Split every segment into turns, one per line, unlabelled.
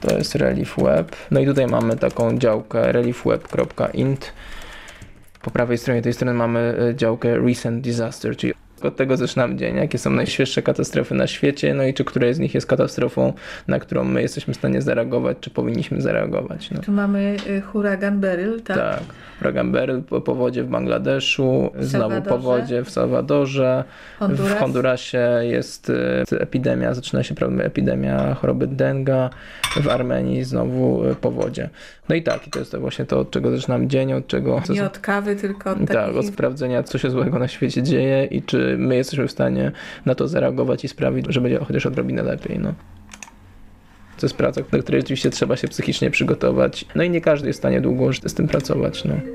To jest Relief Web. No i tutaj mamy taką działkę reliefweb.int. Po prawej stronie tej strony mamy działkę Recent Disaster, czyli od tego zaczynamy dzień, jakie są najświeższe katastrofy na świecie, no i czy któraś z nich jest katastrofą, na którą my jesteśmy w stanie zareagować, czy powinniśmy zareagować. No.
Tu mamy huragan Beryl, tak?
Tak. Huragan Beryl, powodzie w Bangladeszu, znowu powodzie w Salwadorze, w Hondurasie jest epidemia, zaczyna się epidemia choroby denga, w Armenii znowu powodzie. No i tak, i to jest to właśnie to, od czego zaczynam dzień, od czego...
Nie od kawy, tylko od takich...
Tak, od sprawdzenia, co się złego na świecie dzieje i czy my jesteśmy w stanie na to zareagować i sprawić, że będzie chociaż odrobinę lepiej, no. To jest praca, do której oczywiście trzeba się psychicznie przygotować. No i nie każdy jest w stanie długo z tym pracować, no.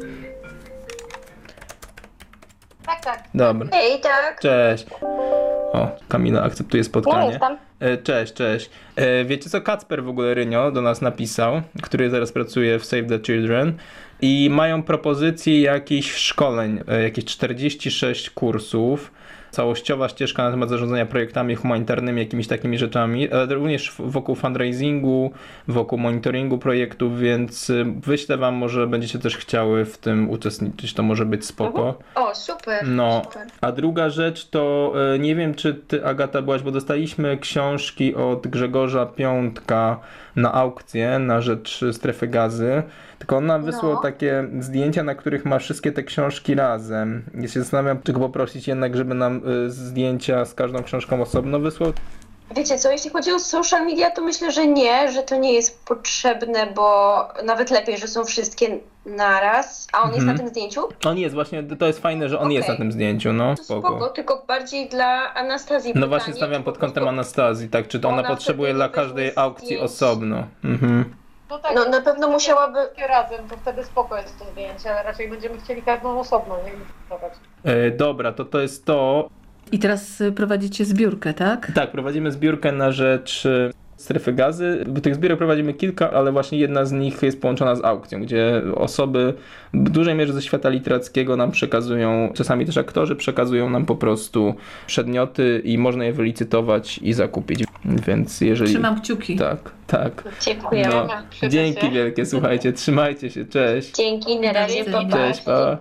Tak.
Dobra.
Hej, tak.
Cześć. O, Kamila akceptuje spotkanie.
Jestem.
Cześć. Wiecie co, Kacper w ogóle Rynio do nas napisał, który zaraz pracuje w Save the Children i mają propozycje jakichś szkoleń, jakieś 46 kursów, całościowa ścieżka na temat zarządzania projektami humanitarnymi, jakimiś takimi rzeczami, ale również wokół fundraisingu, wokół monitoringu projektów, więc wyślę wam, może będziecie też chciały w tym uczestniczyć, to może być spoko.
O, super.
No,
Super.
a druga rzecz to, nie wiem czy ty, Agata, byłaś, bo dostaliśmy książki od Grzegorza Piątka na aukcję na rzecz Strefy Gazy, tylko on nam wysłał takie zdjęcia, na których ma wszystkie te książki razem. Ja się zastanawiam, czy go poprosić jednak, żeby nam zdjęcia z każdą książką osobno wysłał.
Wiecie co, jeśli chodzi o social media, to myślę, że nie, że to nie jest potrzebne, bo nawet lepiej, że są wszystkie naraz. A on jest na tym zdjęciu?
On jest, właśnie to jest fajne, że on jest na tym zdjęciu, no
To spoko, tylko bardziej dla Anastazji.
No właśnie stawiam pod kątem Anastazji, tak, czy to ona potrzebuje dla każdej aukcji osobno.
No tak,
No na pewno musiałaby...
razem, to wtedy spoko jest to zdjęcie, ale raczej będziemy chcieli każdą osobno, nie?
Dobra, to jest to.
I teraz prowadzicie zbiórkę, tak?
Tak, prowadzimy zbiórkę na rzecz Strefy Gazy. Tych zbiórek prowadzimy kilka, ale właśnie jedna z nich jest połączona z aukcją, gdzie osoby w dużej mierze ze świata literackiego nam przekazują, czasami też aktorzy przekazują nam po prostu przedmioty i można je wylicytować i zakupić. Więc jeżeli...
Trzymam kciuki.
Tak.
Dziękujemy.
No, dzięki wielkie, słuchajcie, trzymajcie się, cześć.
Dzięki, na razie, pa.
Cześć, pa.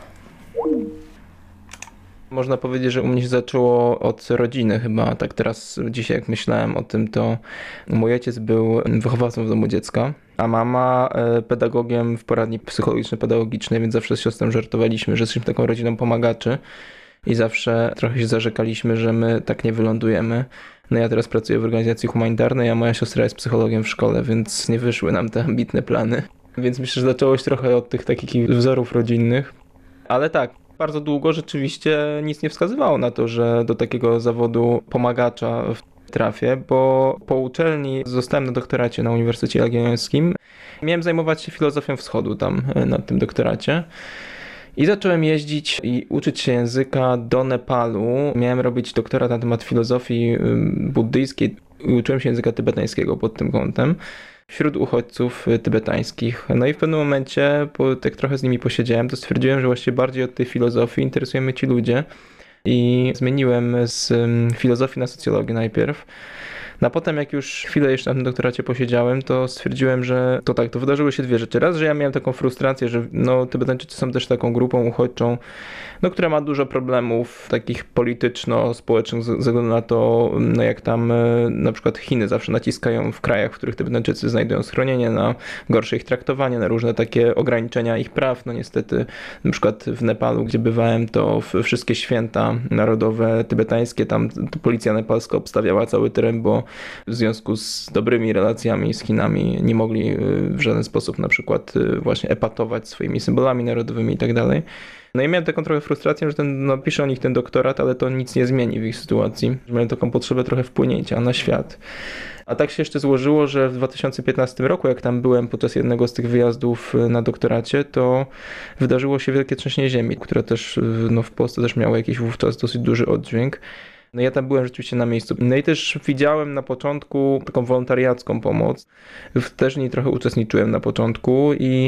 Można powiedzieć, że u mnie się zaczęło od rodziny chyba. Tak teraz dzisiaj jak myślałem o tym, to mój ojciec był wychowawcą w domu dziecka, a mama pedagogiem w poradni psychologiczno-pedagogicznej, więc zawsze z siostrą żartowaliśmy, że jesteśmy taką rodziną pomagaczy i zawsze trochę się zarzekaliśmy, że my tak nie wylądujemy. No ja teraz pracuję w organizacji humanitarnej, a moja siostra jest psychologiem w szkole, więc nie wyszły nam te ambitne plany. Więc myślę, że zaczęło się trochę od tych takich wzorów rodzinnych. Ale tak, bardzo długo rzeczywiście nic nie wskazywało na to, że do takiego zawodu pomagacza trafię, bo po uczelni zostałem na doktoracie na Uniwersytecie Jagiellońskim. Miałem zajmować się filozofią wschodu tam na tym doktoracie. I zacząłem jeździć i uczyć się języka do Nepalu. Miałem robić doktorat na temat filozofii buddyjskiej i uczyłem się języka tybetańskiego pod tym kątem wśród uchodźców tybetańskich. No i w pewnym momencie, tak trochę z nimi posiedziałem, to stwierdziłem, że właściwie bardziej od tej filozofii interesują mnie ci ludzie i zmieniłem z filozofii na socjologię najpierw. No a potem jak już chwilę jeszcze na tym doktoracie posiedziałem, to stwierdziłem, że to wydarzyły się dwie rzeczy. Raz, że ja miałem taką frustrację, że Tybetańczycy są też taką grupą uchodźczą, która ma dużo problemów takich polityczno-społecznych ze względu na to, jak tam na przykład Chiny zawsze naciskają w krajach, w których Tybetańczycy znajdują schronienie, na gorsze ich traktowanie, na różne takie ograniczenia ich praw. No niestety na przykład w Nepalu, gdzie bywałem, to wszystkie święta narodowe tybetańskie, tam policja nepalska obstawiała cały teren, bo w związku z dobrymi relacjami z Chinami nie mogli w żaden sposób na przykład właśnie epatować swoimi symbolami narodowymi i tak dalej. No i miałem taką trochę frustrację, że piszę o nich ten doktorat, ale to nic nie zmieni w ich sytuacji. Miałem taką potrzebę trochę wpłynięcia na świat. A tak się jeszcze złożyło, że w 2015 roku, jak tam byłem podczas jednego z tych wyjazdów na doktoracie, to wydarzyło się wielkie trzęsienie ziemi, które też w Polsce też miało jakiś wówczas dosyć duży oddźwięk. No ja tam byłem rzeczywiście na miejscu. No i też widziałem na początku taką wolontariacką pomoc. Też w niej trochę uczestniczyłem na początku i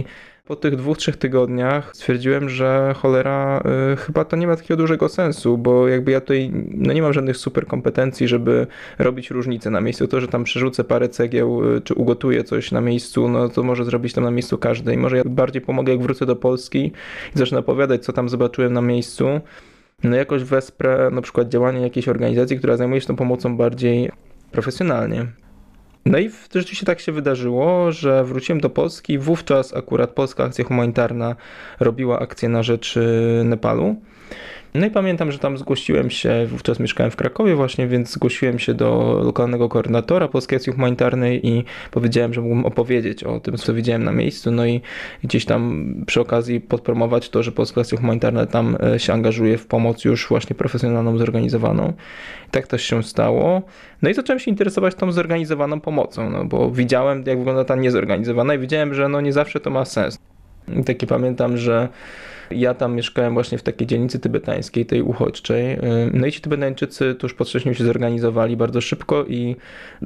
Po tych 2-3 tygodniach stwierdziłem, że cholera, chyba to nie ma takiego dużego sensu, bo jakby ja tutaj nie mam żadnych super kompetencji, żeby robić różnice na miejscu. To, że tam przerzucę parę cegieł, czy ugotuję coś na miejscu, no to może zrobić tam na miejscu każdy. I może ja bardziej pomogę, jak wrócę do Polski i zacznę opowiadać, co tam zobaczyłem na miejscu. No jakoś wesprę na przykład działanie jakiejś organizacji, która zajmuje się tą pomocą bardziej profesjonalnie. No i rzeczywiście tak się wydarzyło, że wróciłem do Polski. Wówczas akurat Polska Akcja Humanitarna robiła akcję na rzecz Nepalu. No i pamiętam, że tam zgłosiłem się, wówczas mieszkałem w Krakowie właśnie, więc zgłosiłem się do lokalnego koordynatora Polskiej Akcji Humanitarnej i powiedziałem, że mógłbym opowiedzieć o tym, co widziałem na miejscu, no i gdzieś tam przy okazji podpromować to, że Polska Akcja Humanitarna tam się angażuje w pomoc już właśnie profesjonalną, zorganizowaną. I tak też się stało. No i zacząłem się interesować tą zorganizowaną pomocą, no bo widziałem, jak wygląda ta niezorganizowana i wiedziałem, że no nie zawsze to ma sens. I takie pamiętam, że ja tam mieszkałem właśnie w takiej dzielnicy tybetańskiej, tej uchodźczej. No i ci Tybetańczycy tuż po wcześniej się zorganizowali bardzo szybko i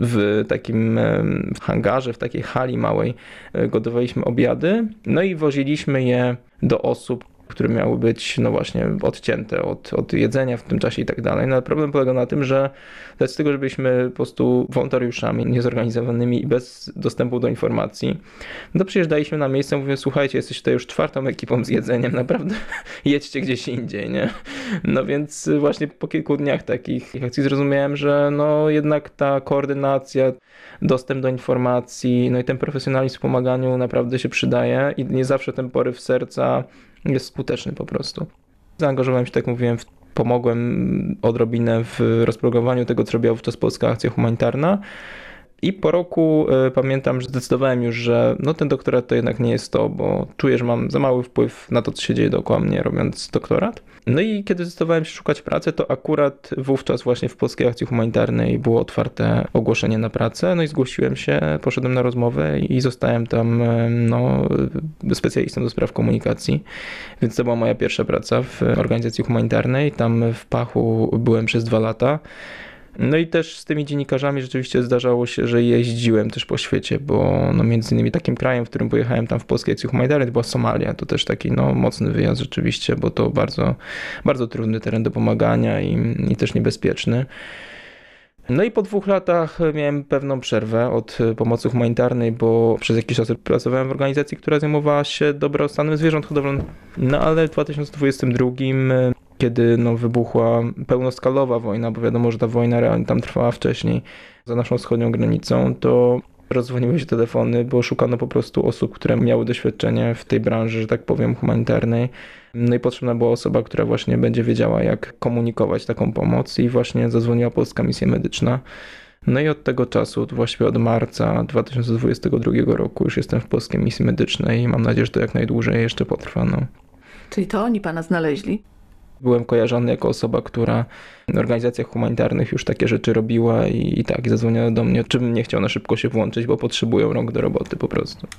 w takim hangarze, w takiej hali małej gotowaliśmy obiady. No i woziliśmy je do osób, które miały być no właśnie odcięte od jedzenia w tym czasie i tak dalej. No ale problem polega na tym, że z tego, że byliśmy po prostu wolontariuszami niezorganizowanymi i bez dostępu do informacji, no przyjeżdżaliśmy na miejsce i mówię, słuchajcie, jesteście tutaj już 4. ekipą z jedzeniem, naprawdę jedźcie gdzieś indziej, nie? No więc właśnie po kilku dniach takich akcji zrozumiałem, że no jednak ta koordynacja, dostęp do informacji, no i ten profesjonalizm w pomaganiu naprawdę się przydaje i nie zawsze ten poryw serca jest skuteczny po prostu. Zaangażowałem się, tak jak mówiłem, pomogłem odrobinę w rozprogramowaniu tego, co robiła wówczas Polska Akcja Humanitarna. I po roku pamiętam, że zdecydowałem już, że no ten doktorat to jednak nie jest to, bo czuję, że mam za mały wpływ na to, co się dzieje dookoła mnie, robiąc doktorat. No i kiedy zdecydowałem się szukać pracy, to akurat wówczas właśnie w Polskiej Akcji Humanitarnej było otwarte ogłoszenie na pracę, no i zgłosiłem się, poszedłem na rozmowę i zostałem tam no, specjalistą do spraw komunikacji, więc to była moja pierwsza praca w organizacji humanitarnej, tam w Pachu byłem przez 2 lata. No i też z tymi dziennikarzami rzeczywiście zdarzało się, że jeździłem też po świecie, bo no między innymi takim krajem, w którym pojechałem tam w Polskiej Akcji Humanitarnej, to była Somalia. To też taki no mocny wyjazd rzeczywiście, bo to bardzo, bardzo trudny teren do pomagania i też niebezpieczny. No i po 2 latach miałem pewną przerwę od pomocy humanitarnej, bo przez jakiś czas pracowałem w organizacji, która zajmowała się dobrostanem zwierząt hodowlanych. No ale w 2022, kiedy no, wybuchła pełnoskalowa wojna, bo wiadomo, że ta wojna realnie tam trwała wcześniej, za naszą wschodnią granicą, to rozdzwoniły się telefony, bo szukano po prostu osób, które miały doświadczenie w tej branży, że tak powiem, humanitarnej. No i potrzebna była osoba, która właśnie będzie wiedziała, jak komunikować taką pomoc i właśnie zadzwoniła Polska Misja Medyczna. No i od tego czasu, właściwie od marca 2022 roku już jestem w Polskiej Misji Medycznej i mam nadzieję, że to jak najdłużej jeszcze potrwa. No.
Czyli to oni pana znaleźli?
Byłem kojarzony jako osoba, która w organizacjach humanitarnych już takie rzeczy robiła i tak zadzwoniła do mnie, czy bym nie chciał na szybko się włączyć, bo potrzebują rąk do roboty po prostu.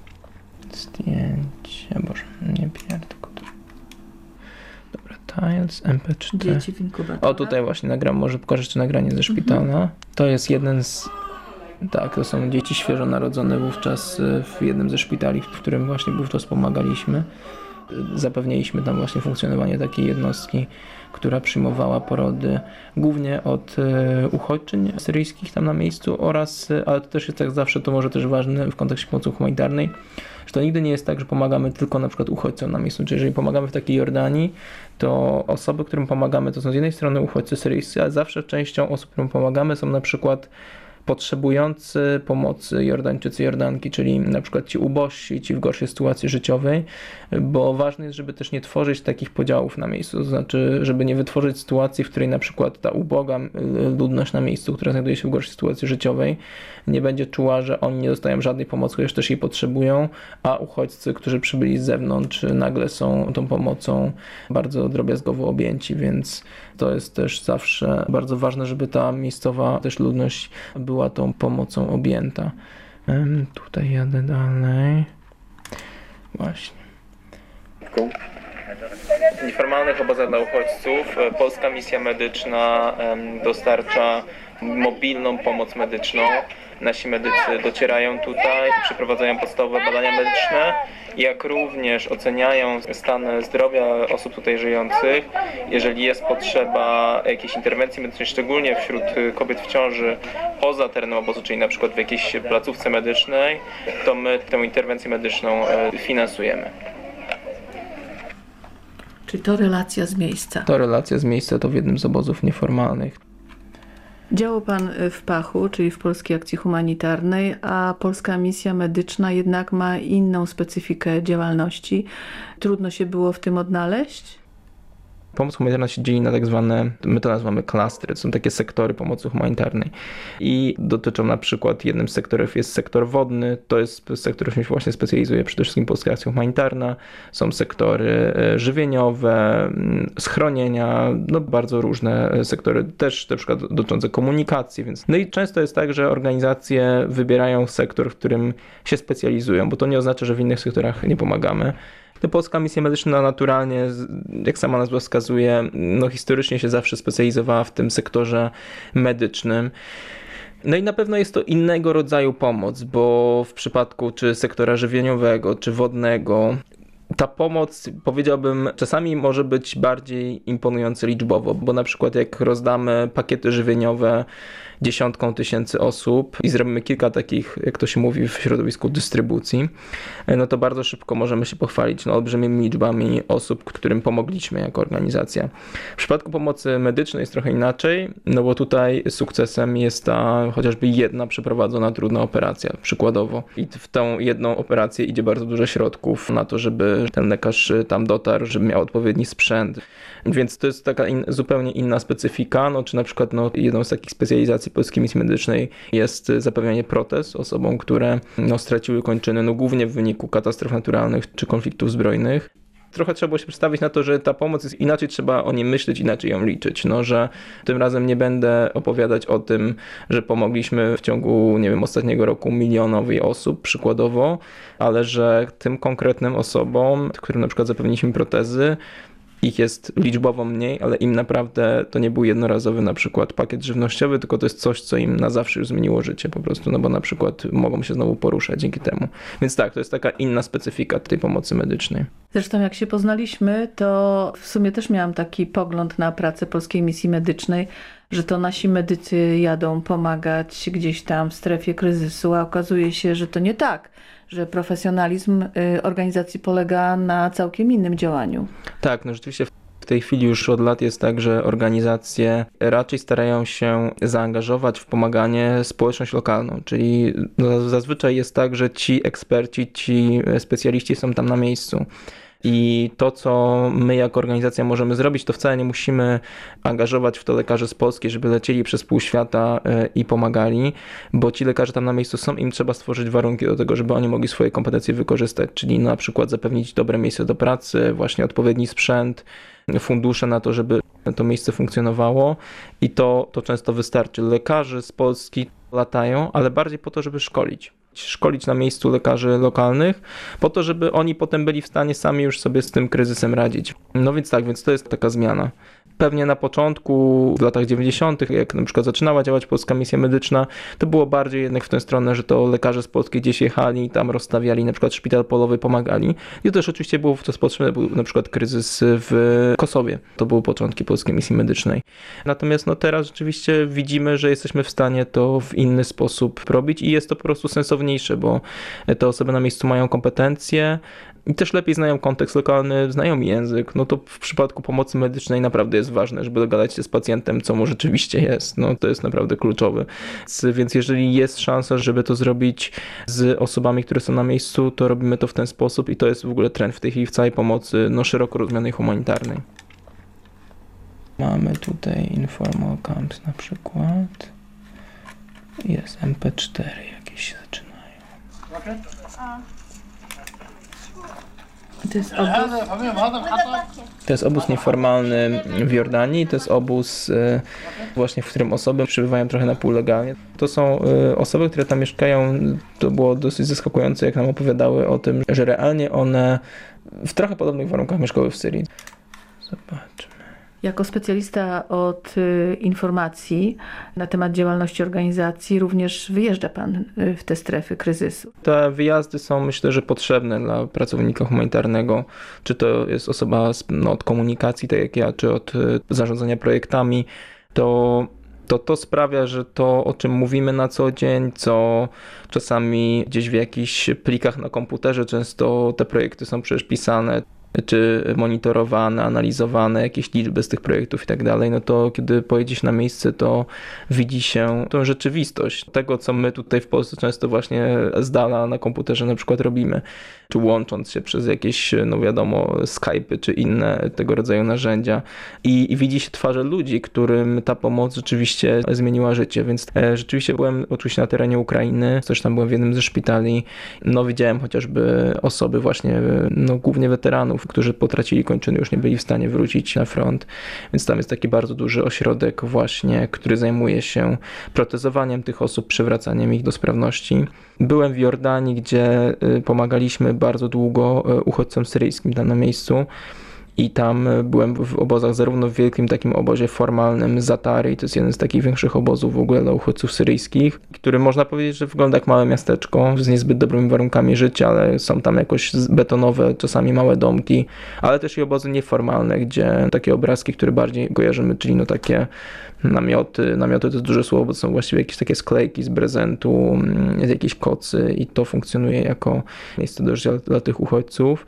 Zdjęcie, Boże, nie tylko to. Dobra, Tiles, MP4.
Dzieci w inkubatorach.
O, tutaj właśnie nagram, może pokażę jeszcze nagranie ze szpitala. To jest jeden z... Tak, to są dzieci świeżo narodzone wówczas w jednym ze szpitali, w którym właśnie wówczas pomagaliśmy. Zapewniliśmy tam właśnie funkcjonowanie takiej jednostki, która przyjmowała porody głównie od uchodźczyń syryjskich tam na miejscu oraz, ale to też jest tak zawsze, to może też ważne w kontekście pomocy humanitarnej, że to nigdy nie jest tak, że pomagamy tylko na przykład uchodźcom na miejscu, czyli jeżeli pomagamy w takiej Jordanii, to osoby, którym pomagamy, to są z jednej strony uchodźcy syryjscy, ale zawsze częścią osób, którym pomagamy są na przykład potrzebujący pomocy Jordańczycy, Jordanki, czyli na przykład ci ubożsi, ci w gorszej sytuacji życiowej, bo ważne jest, żeby też nie tworzyć takich podziałów na miejscu, to znaczy, żeby nie wytworzyć sytuacji, w której na przykład ta uboga ludność na miejscu, która znajduje się w gorszej sytuacji życiowej, nie będzie czuła, że oni nie dostają żadnej pomocy, chociaż też jej potrzebują, a uchodźcy, którzy przybyli z zewnątrz, nagle są tą pomocą bardzo drobiazgowo objęci, więc to jest też zawsze bardzo ważne, żeby ta miejscowa też ludność była tą pomocą objęta. Tutaj jadę dalej. Właśnie. W nieformalnych obozach dla uchodźców Polska Misja Medyczna dostarcza mobilną pomoc medyczną. Nasi medycy docierają tutaj, przeprowadzają podstawowe badania medyczne, jak również oceniają stan zdrowia osób tutaj żyjących. Jeżeli jest potrzeba jakiejś interwencji medycznej, szczególnie wśród kobiet w ciąży poza terenem obozu, czyli na przykład w jakiejś placówce medycznej, to my tę interwencję medyczną finansujemy.
Czyli to relacja z miejsca.
To relacja z miejsca, to w jednym z obozów nieformalnych.
Działał Pan w Pachu, czyli w Polskiej Akcji Humanitarnej, a Polska Misja Medyczna jednak ma inną specyfikę działalności. Trudno się było w tym odnaleźć?
Pomoc humanitarna się dzieli na tak zwane, my to nazywamy klastry, to są takie sektory pomocy humanitarnej i dotyczą na przykład, jednym z sektorów jest sektor wodny, to jest sektor, który się właśnie specjalizuje przede wszystkim Polska Akcja Humanitarna, są sektory żywieniowe, schronienia, no bardzo różne sektory, też na przykład dotyczące komunikacji, więc no i często jest tak, że organizacje wybierają sektor, w którym się specjalizują, bo to nie oznacza, że w innych sektorach nie pomagamy. To Polska Misja Medyczna naturalnie, jak sama nazwa wskazuje, no historycznie się zawsze specjalizowała w tym sektorze medycznym. No i na pewno jest to innego rodzaju pomoc, bo w przypadku czy sektora żywieniowego, czy wodnego, ta pomoc, powiedziałbym, czasami może być bardziej imponująca liczbowo, bo na przykład jak rozdamy pakiety żywieniowe dziesiątkom tysięcy osób i zrobimy kilka takich, jak to się mówi w środowisku, dystrybucji, no to bardzo szybko możemy się pochwalić olbrzymimi liczbami osób, którym pomogliśmy jako organizacja. W przypadku pomocy medycznej jest trochę inaczej, no bo tutaj sukcesem jest ta chociażby jedna przeprowadzona trudna operacja, przykładowo. I w tą jedną operację idzie bardzo dużo środków na to, żeby ten lekarz tam dotarł, żeby miał odpowiedni sprzęt. Więc to jest taka zupełnie inna specyfika, no czy na przykład jedną z takich specjalizacji Polskiej Misji Medycznej jest zapewnianie protez osobom, które straciły kończyny, głównie w wyniku katastrof naturalnych czy konfliktów zbrojnych. Trochę trzeba było się przedstawić na to, że ta pomoc jest inaczej, trzeba o niej myśleć, inaczej ją liczyć. Że tym razem nie będę opowiadać o tym, że pomogliśmy w ciągu, ostatniego roku milionowi osób przykładowo, ale że tym konkretnym osobom, którym na przykład zapewniliśmy protezy, ich jest liczbowo mniej, ale im naprawdę to nie był jednorazowy na przykład pakiet żywnościowy, tylko to jest coś, co im na zawsze już zmieniło życie po prostu, bo na przykład mogą się znowu poruszać dzięki temu. Więc tak, to jest taka inna specyfika tej pomocy medycznej.
Zresztą jak się poznaliśmy, to w sumie też miałam taki pogląd na pracę Polskiej Misji Medycznej, że to nasi medycy jadą pomagać gdzieś tam w strefie kryzysu, a okazuje się, że to nie tak, że profesjonalizm organizacji polega na całkiem innym działaniu. Tak,
rzeczywiście w tej chwili już od lat jest tak, że organizacje raczej starają się zaangażować w pomaganie społeczność lokalną, czyli zazwyczaj jest tak, że ci eksperci, ci specjaliści są tam na miejscu. I to, co my jako organizacja możemy zrobić, to wcale nie musimy angażować w to lekarzy z Polski, żeby lecieli przez pół świata i pomagali, bo ci lekarze tam na miejscu są, im trzeba stworzyć warunki do tego, żeby oni mogli swoje kompetencje wykorzystać, czyli na przykład zapewnić dobre miejsce do pracy, właśnie odpowiedni sprzęt, fundusze na to, żeby to miejsce funkcjonowało i to często wystarczy. Lekarze z Polski latają, ale bardziej po to, żeby szkolić na miejscu lekarzy lokalnych, po to, żeby oni potem byli w stanie sami już sobie z tym kryzysem radzić. Więc to jest taka zmiana. Pewnie na początku, w latach 90., jak na przykład zaczynała działać Polska Misja Medyczna, to było bardziej jednak w tę stronę, że to lekarze z Polski gdzieś jechali, tam rozstawiali na przykład szpital polowy, pomagali. I to też oczywiście było wówczas potrzebne, był na przykład kryzys w Kosowie. To były początki Polskiej Misji Medycznej. Natomiast teraz rzeczywiście widzimy, że jesteśmy w stanie to w inny sposób robić i jest to po prostu sensowniejsze, bo te osoby na miejscu mają kompetencje i też lepiej znają kontekst lokalny, znają język. To w przypadku pomocy medycznej naprawdę jest ważne, żeby dogadać się z pacjentem, co mu rzeczywiście jest. To jest naprawdę kluczowe. Więc jeżeli jest szansa, żeby to zrobić z osobami, które są na miejscu, to robimy to w ten sposób i to jest w ogóle trend w tej chwili w całej pomocy szeroko rozumianej humanitarnej. Mamy tutaj informal camps na przykład. Jest MP4 jakieś się zaczynają. To jest obóz nieformalny w Jordanii, to jest obóz właśnie, w którym osoby przebywają trochę na pół legalnie. To są osoby, które tam mieszkają, to było dosyć zaskakujące, jak nam opowiadały o tym, że realnie one w trochę podobnych warunkach mieszkały w Syrii. Zobaczmy.
Jako specjalista od informacji na temat działalności organizacji również wyjeżdża Pan w te strefy kryzysu.
Te wyjazdy są, myślę, że potrzebne dla pracownika humanitarnego, czy to jest osoba od komunikacji, tak jak ja, czy od zarządzania projektami, to sprawia, że to, o czym mówimy na co dzień, co czasami gdzieś w jakichś plikach na komputerze, często te projekty są przecież pisane, czy monitorowane, analizowane, jakieś liczby z tych projektów i tak dalej, no to kiedy pojedzie się na miejsce, to widzi się tą rzeczywistość tego, co my tutaj w Polsce często właśnie z dala na komputerze na przykład robimy, czy łącząc się przez jakieś, no wiadomo, Skype'y, czy inne tego rodzaju narzędzia i widzi się twarze ludzi, którym ta pomoc rzeczywiście zmieniła życie, więc rzeczywiście byłem oczywiście na terenie Ukrainy, też tam byłem w jednym ze szpitali, no widziałem chociażby osoby właśnie, no głównie weteranów, którzy potracili kończyny, już nie byli w stanie wrócić na front, więc tam jest taki bardzo duży ośrodek właśnie, który zajmuje się protezowaniem tych osób, przywracaniem ich do sprawności. Byłem w Jordanii, gdzie pomagaliśmy bardzo długo uchodźcom syryjskim tam na miejscu i tam byłem w obozach, zarówno w wielkim takim obozie formalnym Zatary, to jest jeden z takich większych obozów w ogóle dla uchodźców syryjskich, który można powiedzieć, że wygląda jak małe miasteczko z niezbyt dobrymi warunkami życia, ale są tam jakoś betonowe, czasami małe domki, ale też i obozy nieformalne, gdzie takie obrazki, które bardziej kojarzymy, czyli no takie namioty to jest duże słowo, bo to są właściwie jakieś takie sklejki z prezentu, jakieś kocy i to funkcjonuje jako miejsce do życia dla tych uchodźców.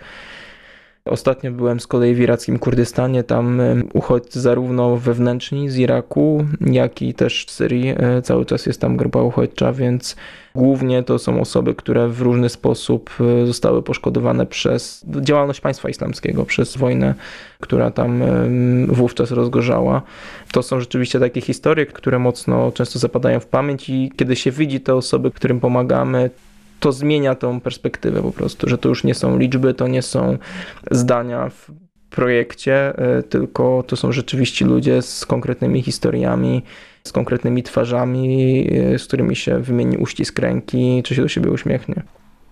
Ostatnio byłem z kolei w irackim Kurdystanie, tam uchodźcy zarówno wewnętrzni z Iraku, jak i też z Syrii, cały czas jest tam grupa uchodźcza, więc głównie to są osoby, które w różny sposób zostały poszkodowane przez działalność państwa islamskiego, przez wojnę, która tam wówczas rozgorzała. To są rzeczywiście takie historie, które mocno często zapadają w pamięć i kiedy się widzi te osoby, którym pomagamy, to zmienia tą perspektywę po prostu, że to już nie są liczby, to nie są zdania w projekcie, tylko to są rzeczywiście ludzie z konkretnymi historiami, z konkretnymi twarzami, z którymi się wymieni uścisk ręki, czy się do siebie uśmiechnie.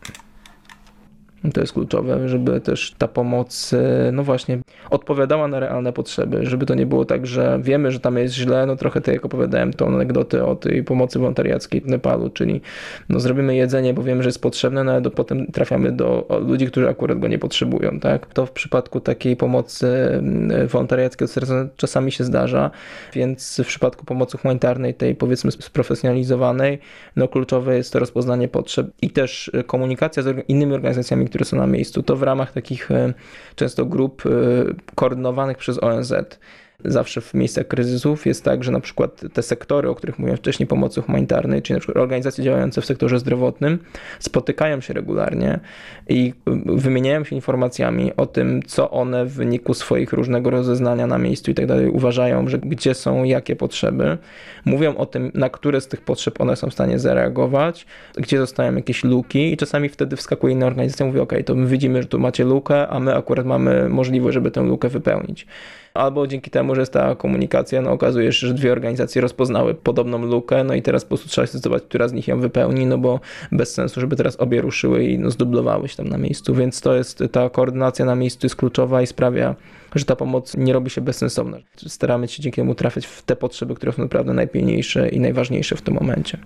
To jest kluczowe, żeby też ta pomoc, no właśnie, odpowiadała na realne potrzeby, żeby to nie było tak, że wiemy, że tam jest źle, no trochę tak jak opowiadałem tą anegdotę o tej pomocy wolontariackiej w Nepalu, czyli no zrobimy jedzenie, bo wiemy, że jest potrzebne, no ale potem trafiamy do ludzi, którzy akurat go nie potrzebują, tak? To w przypadku takiej pomocy wolontariackiej czasami się zdarza, więc w przypadku pomocy humanitarnej, tej powiedzmy sprofesjonalizowanej, no kluczowe jest to rozpoznanie potrzeb i też komunikacja z innymi organizacjami, które są na miejscu. To w ramach takich często grup koordynowanych przez ONZ. Zawsze w miejscach kryzysów jest tak, że na przykład te sektory, o których mówiłem wcześniej, pomocy humanitarnej, czyli na przykład organizacje działające w sektorze zdrowotnym, spotykają się regularnie i wymieniają się informacjami o tym, co one w wyniku swoich różnego rozeznania na miejscu i tak dalej uważają, że gdzie są jakie potrzeby. Mówią o tym, na które z tych potrzeb one są w stanie zareagować, gdzie zostają jakieś luki i czasami wtedy wskakuje inna organizacja i mówi, ok, to my widzimy, że tu macie lukę, a my akurat mamy możliwość, żeby tę lukę wypełnić. Albo dzięki temu, że jest ta komunikacja, no okazuje się, że dwie organizacje rozpoznały podobną lukę, no i teraz po prostu trzeba zdecydować, która z nich ją wypełni, no bo bez sensu, żeby teraz obie ruszyły i no zdublowały się tam na miejscu, więc to jest, ta koordynacja na miejscu jest kluczowa i sprawia, że ta pomoc nie robi się bezsensowna. Staramy się dzięki temu trafiać w te potrzeby, które są naprawdę najpilniejsze i najważniejsze w tym momencie.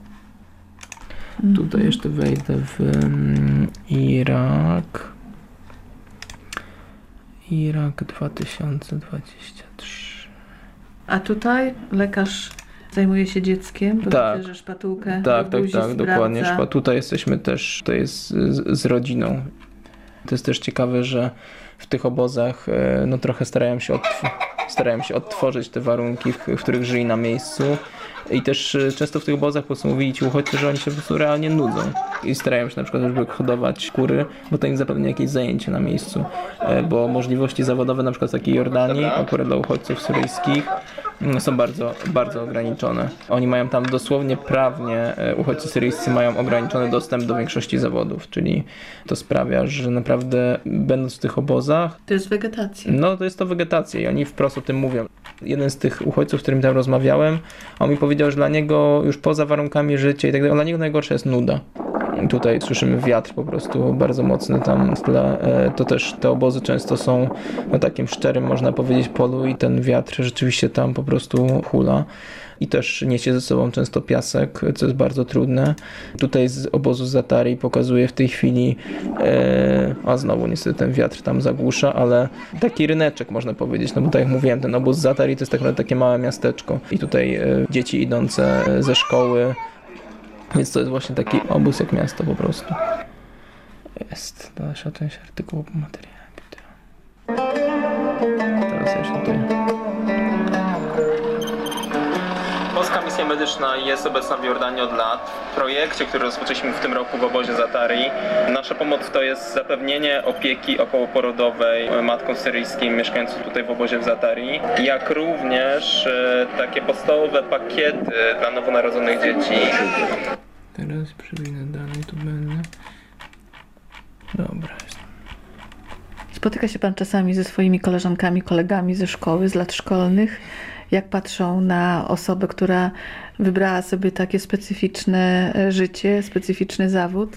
Tutaj jeszcze wejdę w Irak 2023.
A tutaj lekarz zajmuje się dzieckiem, bo widzę, że szpatułkę
Tak,
do buzi
dokładnie.
sprawdza.
Tutaj jesteśmy też, to jest z rodziną. To jest też ciekawe, że w tych obozach no trochę starają się odtworzyć te warunki, w których żyli na miejscu. I też często w tych obozach po prostu mówili ci uchodźcy, że oni się po prostu realnie nudzą i starają się na przykład żeby hodować kury, bo to im zapewnia jakieś zajęcie na miejscu, bo możliwości zawodowe na przykład w takiej Jordanii, akurat dla uchodźców syryjskich, są bardzo, bardzo ograniczone. Oni mają tam dosłownie prawnie, uchodźcy syryjscy mają ograniczony dostęp do większości zawodów, czyli to sprawia, że naprawdę będąc w tych obozach...
To jest wegetacja.
No to jest to wegetacja i oni wprost o tym mówią. Jeden z tych uchodźców, z którym tam rozmawiałem, on mi powiedział, że dla niego już poza warunkami życia i tak dalej, dla niego najgorsza jest nuda. Tutaj słyszymy wiatr po prostu bardzo mocny tam w tle. To też te obozy często są na takim szczerym, można powiedzieć, polu i ten wiatr rzeczywiście tam po prostu hula. I też niesie ze sobą często piasek, co jest bardzo trudne. Tutaj z obozu Zatari pokazuje w tej chwili, a znowu niestety ten wiatr tam zagłusza, ale taki ryneczek można powiedzieć, no bo tak jak mówiłem, ten obóz Zatari to jest tak naprawdę takie małe miasteczko i tutaj dzieci idące ze szkoły, więc to jest właśnie taki obóz jak miasto po prostu. Jest, dalsza część artykułu po materiale. Teraz jeszcze tutaj. Polska Misja Medyczna jest obecna w Jordanii od lat. W projekcie, który rozpoczęliśmy w tym roku w obozie Zatari, nasza pomoc to jest zapewnienie opieki okołoporodowej matkom syryjskim mieszkającym tutaj w obozie w Zatari, jak również takie podstawowe pakiety dla nowonarodzonych dzieci. Teraz przewinę dalej, tu będę. Dobra.
Spotyka się pan czasami ze swoimi koleżankami, kolegami ze szkoły, z lat szkolnych. Jak patrzą na osobę, która wybrała sobie takie specyficzne życie, specyficzny zawód?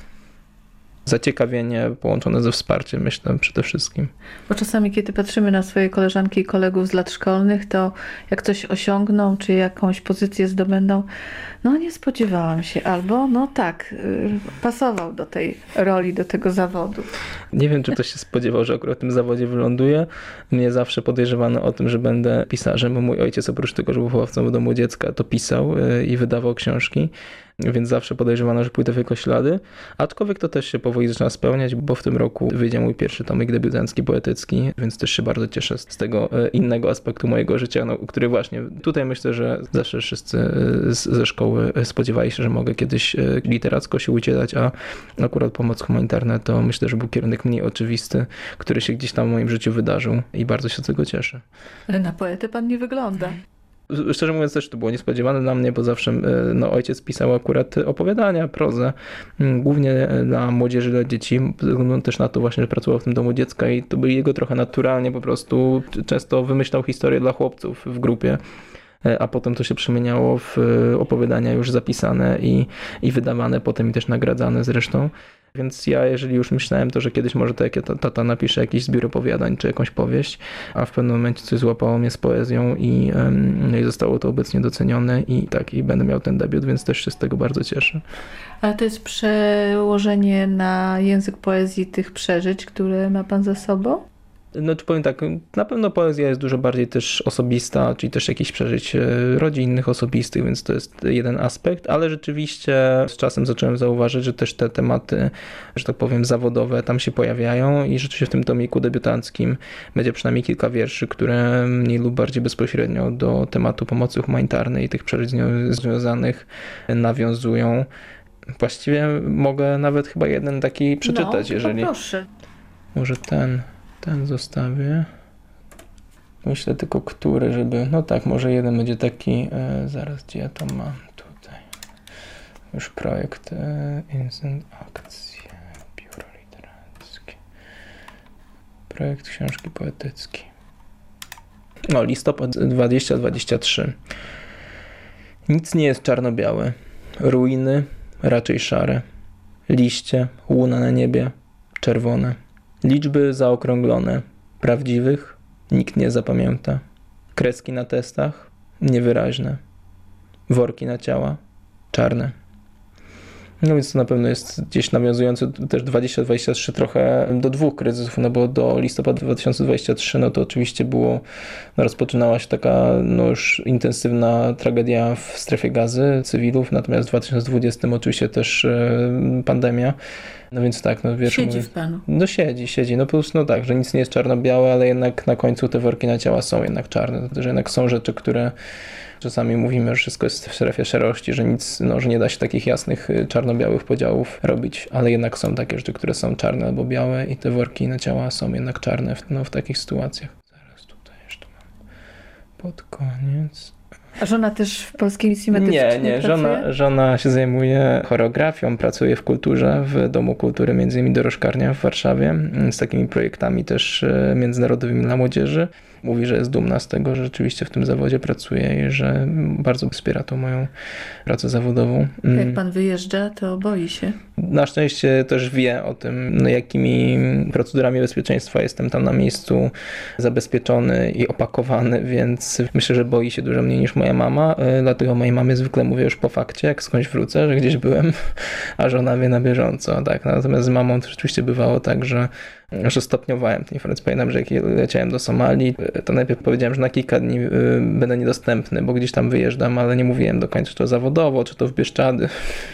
Zaciekawienie połączone ze wsparciem, myślę, przede wszystkim.
Bo czasami, kiedy patrzymy na swoje koleżanki i kolegów z lat szkolnych, to jak coś osiągną, czy jakąś pozycję zdobędą, no nie spodziewałam się, albo no tak, pasował do tej roli, do tego zawodu.
Nie wiem, czy ktoś się spodziewał, że akurat w tym zawodzie wyląduję. Mnie zawsze podejrzewano o tym, że będę pisarzem, bo mój ojciec oprócz tego, że był wychowawcą w domu dziecka, to pisał i wydawał książki. Więc zawsze podejrzewano, że pójdę w jego ślady. Aczkolwiek to też się powoli zaczyna spełniać, bo w tym roku wyjdzie mój pierwszy tomik debiutancki, poetycki, więc też się bardzo cieszę z tego innego aspektu mojego życia, no, który właśnie tutaj myślę, że zawsze wszyscy ze szkoły spodziewali się, że mogę kiedyś literacko się udzielać, a akurat pomoc humanitarna to myślę, że był kierunek mniej oczywisty, który się gdzieś tam w moim życiu wydarzył i bardzo się z tego cieszę.
Ale na poetę pan nie wygląda.
Szczerze mówiąc też to było niespodziewane dla mnie, bo zawsze no, ojciec pisał akurat opowiadania, prozę, głównie dla młodzieży, dla dzieci, ze względu też na to właśnie, że pracował w tym domu dziecka i to byli jego trochę naturalnie po prostu, często wymyślał historie dla chłopców w grupie, a potem to się przemieniało w opowiadania już zapisane i wydawane potem i też nagradzane zresztą. Więc ja, jeżeli już myślałem, to że kiedyś może tak jak tata napisze jakiś zbiór opowiadań, czy jakąś powieść, a w pewnym momencie coś złapało mnie z poezją i zostało to obecnie docenione i tak, i będę miał ten debiut, więc też się z tego bardzo cieszę.
Ale to jest przełożenie na język poezji tych przeżyć, które ma pan za sobą?
No to powiem tak, na pewno poezja jest dużo bardziej też osobista, czyli też jakichś przeżyć rodzinnych, osobistych, więc to jest jeden aspekt, ale rzeczywiście z czasem zacząłem zauważyć, że też te tematy, że tak powiem, zawodowe tam się pojawiają i rzeczywiście w tym tomiku debiutanckim będzie przynajmniej kilka wierszy, które mniej lub bardziej bezpośrednio do tematu pomocy humanitarnej i tych przeżyć z nią związanych nawiązują. Właściwie mogę nawet chyba jeden taki przeczytać, jeżeli...
Proszę.
Może ten zostawię. Myślę tylko, który, żeby... No tak, może jeden będzie taki... zaraz, gdzie ja to mam? Tutaj. Już projekt. Instant akcje. Biuro literackie. Projekt książki poetyckiej. No, listopad 2023. Nic nie jest czarno-białe. Ruiny, raczej szare. Liście, łuna na niebie, czerwone. Liczby zaokrąglone. Prawdziwych nikt nie zapamięta. Kreski na testach niewyraźne. Worki na ciała czarne. No więc to na pewno jest gdzieś nawiązujące też 2023 trochę do dwóch kryzysów, no bo do listopada 2023 no to oczywiście było, no rozpoczynała się taka no już intensywna tragedia w strefie Gazy cywilów, natomiast w 2020 oczywiście też pandemia. No więc tak, no wiesz...
Siedzi w panu.
No siedzi. No po prostu no tak, że nic nie jest czarno-białe, ale jednak na końcu te worki na ciała są jednak czarne. Że jednak są rzeczy, które czasami mówimy, że wszystko jest w strefie szarości, że nic, no, że nie da się takich jasnych czarno-białych podziałów robić, ale jednak są takie rzeczy, które są czarne albo białe i te worki na ciała są jednak czarne w takich sytuacjach. Zaraz tutaj jeszcze mam pod koniec...
A żona też w Polskiej Misji Medycznej
Nie. Żona się zajmuje choreografią, pracuje w kulturze, w Domu Kultury, między innymi Dorożkarnia w Warszawie, z takimi projektami też międzynarodowymi dla młodzieży. Mówi, że jest dumna z tego, że rzeczywiście w tym zawodzie pracuje i że bardzo wspiera tą moją pracę zawodową.
Jak pan wyjeżdża, to boi się?
na szczęście też wie o tym, no, jakimi procedurami bezpieczeństwa jestem tam na miejscu zabezpieczony i opakowany, więc myślę, że boi się dużo mniej niż moja mama, dlatego mojej mamie zwykle mówię już po fakcie, jak skądś wrócę, że gdzieś byłem, a żona wie na bieżąco, tak. Natomiast z mamą to rzeczywiście bywało tak, że stopniowałem te informacje. Pamiętam, że jak leciałem do Somalii, to najpierw powiedziałem, że na kilka dni będę niedostępny, bo gdzieś tam wyjeżdżam, ale nie mówiłem do końca, czy to zawodowo, czy to w Bieszczady.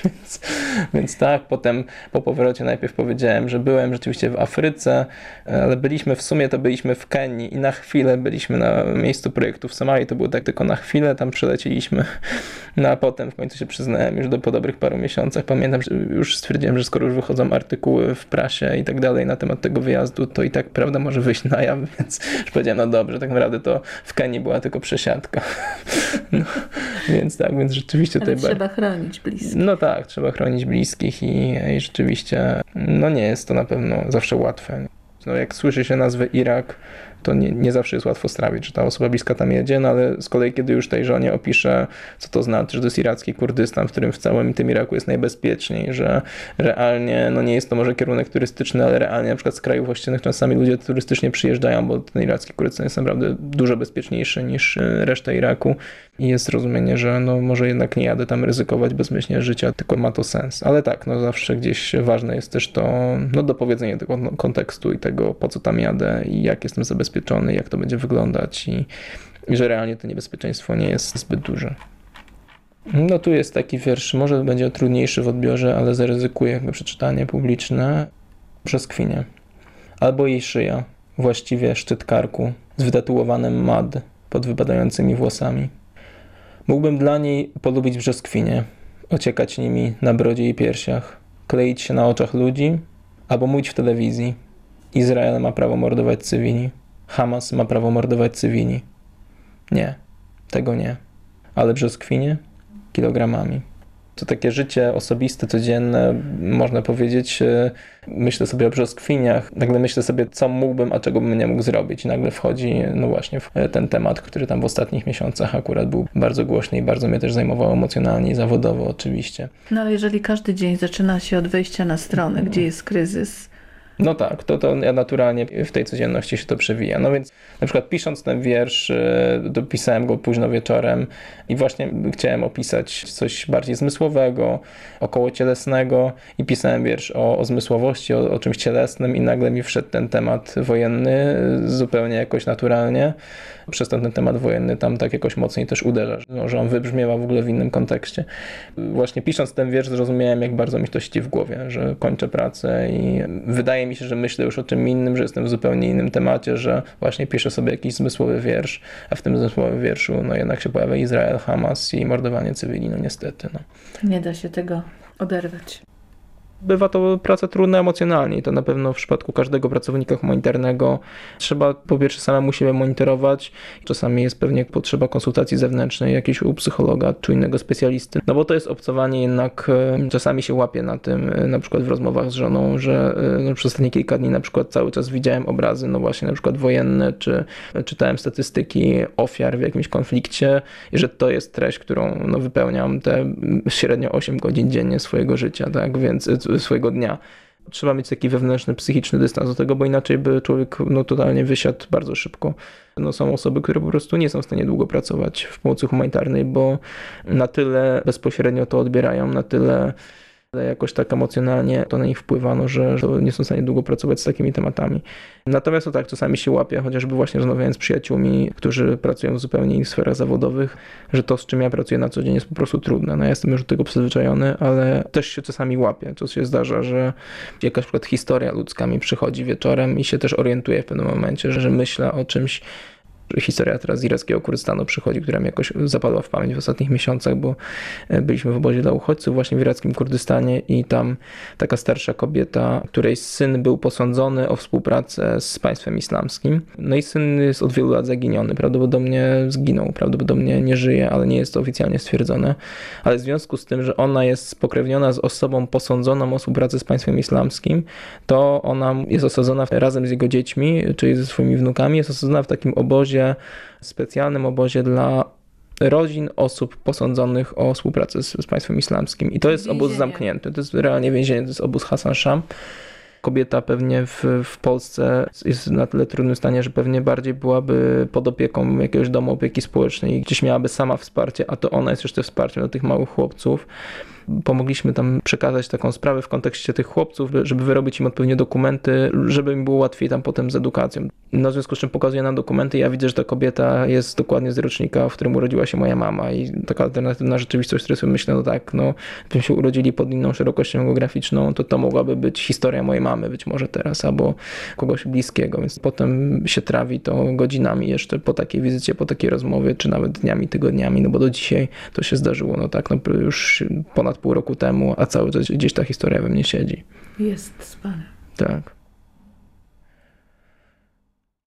Więc tak, potem po powrocie najpierw powiedziałem, że byłem rzeczywiście w Afryce, ale byliśmy w Kenii i na chwilę byliśmy na miejscu projektu w Somalii, to było tak tylko na chwilę, tam przelecieliśmy, no a potem w końcu się przyznałem już po dobrych paru miesiącach. Pamiętam, że już stwierdziłem, że skoro już wychodzą artykuły w prasie i tak dalej na temat tego wyjazdu, to i tak prawda może wyjść na jaw, więc już powiedziałem, no dobrze, tak naprawdę to w Kenii była tylko przesiadka. No, więc rzeczywiście
ale
tutaj...
trzeba chronić bliskich.
No tak, trzeba chronić bliskich i rzeczywiście no nie jest to na pewno zawsze łatwe. No jak słyszy się nazwę Irak, to nie zawsze jest łatwo strawić, że ta osoba bliska tam jedzie, no ale z kolei kiedy już tej żonie opiszę, co to znaczy, że to jest iracki Kurdystan, w którym w całym tym Iraku jest najbezpieczniej, że realnie, no nie jest to może kierunek turystyczny, ale realnie na przykład z krajów ościennych czasami ludzie turystycznie przyjeżdżają, bo ten iracki Kurdystan jest naprawdę dużo bezpieczniejszy niż reszta Iraku i jest zrozumienie, że no może jednak nie jadę tam ryzykować bezmyślnie życia, tylko ma to sens. Ale tak, no zawsze gdzieś ważne jest też to, no dopowiedzenie tego kontekstu i tego, po co tam jadę i jak jestem zabezpieczony, jak to będzie wyglądać i że realnie to niebezpieczeństwo nie jest zbyt duże. No tu jest taki wiersz, może będzie trudniejszy w odbiorze, ale zaryzykuję jakby przeczytanie publiczne. Brzoskwinie. Albo jej szyja, właściwie szczyt karku, z wytatuowanym mad pod wypadającymi włosami. Mógłbym dla niej polubić brzoskwinie, ociekać nimi na brodzie i piersiach, kleić się na oczach ludzi, albo mówić w telewizji. Izrael ma prawo mordować cywili. Hamas ma prawo mordować cywili. Nie, tego nie. Ale brzoskwinie? Kilogramami. To takie życie osobiste, codzienne, można powiedzieć, myślę sobie o brzoskwiniach, nagle myślę sobie, co mógłbym, a czego bym nie mógł zrobić. I nagle wchodzi, no właśnie, w ten temat, który tam w ostatnich miesiącach akurat był bardzo głośny i bardzo mnie też zajmował emocjonalnie i zawodowo oczywiście.
No ale jeżeli każdy dzień zaczyna się od wejścia na stronę, gdzie jest kryzys,
no tak, to naturalnie w tej codzienności się to przewija. No więc na przykład pisząc ten wiersz, dopisałem go późno wieczorem i właśnie chciałem opisać coś bardziej zmysłowego, około cielesnego i pisałem wiersz o zmysłowości, o czymś cielesnym i nagle mi wszedł ten temat wojenny zupełnie jakoś naturalnie. Przez to ten temat wojenny tam tak jakoś mocniej też uderza, że on wybrzmiewa w ogóle w innym kontekście. Właśnie pisząc ten wiersz zrozumiałem, jak bardzo mi to siedzi w głowie, że kończę pracę i wydaje mi się, że myślę już o czym innym, że jestem w zupełnie innym temacie, że właśnie piszę sobie jakiś zmysłowy wiersz, a w tym zmysłowym wierszu no jednak się pojawia Izrael, Hamas i mordowanie cywili, no niestety. No.
Nie da się tego oderwać.
Bywa to praca trudna emocjonalnie i to na pewno w przypadku każdego pracownika humanitarnego trzeba po pierwsze samemu siebie monitorować. Czasami jest pewnie potrzeba konsultacji zewnętrznej, jakiejś u psychologa czy innego specjalisty. No bo to jest obcowanie jednak, czasami się łapie na tym, na przykład w rozmowach z żoną, że no, przez ostatnie kilka dni na przykład cały czas widziałem obrazy, no właśnie na przykład wojenne, czy czytałem statystyki ofiar w jakimś konflikcie i że to jest treść, którą no, wypełniam te średnio 8 godzin dziennie swojego życia, tak, więc swojego dnia. Trzeba mieć taki wewnętrzny, psychiczny dystans do tego, bo inaczej by człowiek no, totalnie wysiadł bardzo szybko. No, są osoby, które po prostu nie są w stanie długo pracować w pomocy humanitarnej, bo na tyle bezpośrednio to odbierają, na tyle jakoś tak emocjonalnie to na nich wpływa, no, że nie są w stanie długo pracować z takimi tematami. Natomiast to tak, czasami się łapie, chociażby właśnie rozmawiając z przyjaciółmi, którzy pracują w zupełnie innych sferach zawodowych, że to, z czym ja pracuję na co dzień, jest po prostu trudne. No ja jestem już do tego przyzwyczajony, ale też się czasami łapie. To się zdarza, że jakaś przykład historia ludzka mi przychodzi wieczorem i się też orientuję w pewnym momencie, że myślę o czymś. Historia teraz z irackiego Kurdystanu przychodzi, która mi jakoś zapadła w pamięć w ostatnich miesiącach, bo byliśmy w obozie dla uchodźców właśnie w irackim Kurdystanie i tam taka starsza kobieta, której syn był posądzony o współpracę z państwem islamskim. No i syn jest od wielu lat zaginiony. Prawdopodobnie zginął, prawdopodobnie nie żyje, ale nie jest to oficjalnie stwierdzone. Ale w związku z tym, że ona jest spokrewniona z osobą posądzoną o współpracę z państwem islamskim, to ona jest osadzona razem z jego dziećmi, czyli ze swoimi wnukami, jest osadzona w takim obozie, specjalnym obozie dla rodzin osób posądzonych o współpracę z państwem islamskim. I to jest obóz
Więzienie.
zamknięty, to jest realnie więzienie, to jest obóz Hasan Sham. Kobieta pewnie w Polsce jest na tyle trudnym stanie, że pewnie bardziej byłaby pod opieką jakiegoś domu opieki społecznej i gdzieś miałaby sama wsparcie, a to ona jest jeszcze wsparciem dla tych małych chłopców. Pomogliśmy tam przekazać taką sprawę w kontekście tych chłopców, żeby wyrobić im odpowiednie dokumenty, żeby im było łatwiej tam potem z edukacją. No, w związku z czym pokazuje nam dokumenty, ja widzę, że ta kobieta jest dokładnie z rocznika, w którym urodziła się moja mama i taka alternatywna rzeczywistość, w której sobie myślę, no tak, no gdybyśmy się urodzili pod inną szerokością geograficzną, to mogłaby być historia mojej mamy być może teraz, albo kogoś bliskiego, więc potem się trawi to godzinami jeszcze po takiej wizycie, po takiej rozmowie, czy nawet dniami, tygodniami, no bo do dzisiaj to się zdarzyło, no tak, no już ponad pół roku temu, a cały czas gdzieś ta historia we mnie siedzi.
Jest z panem.
Tak.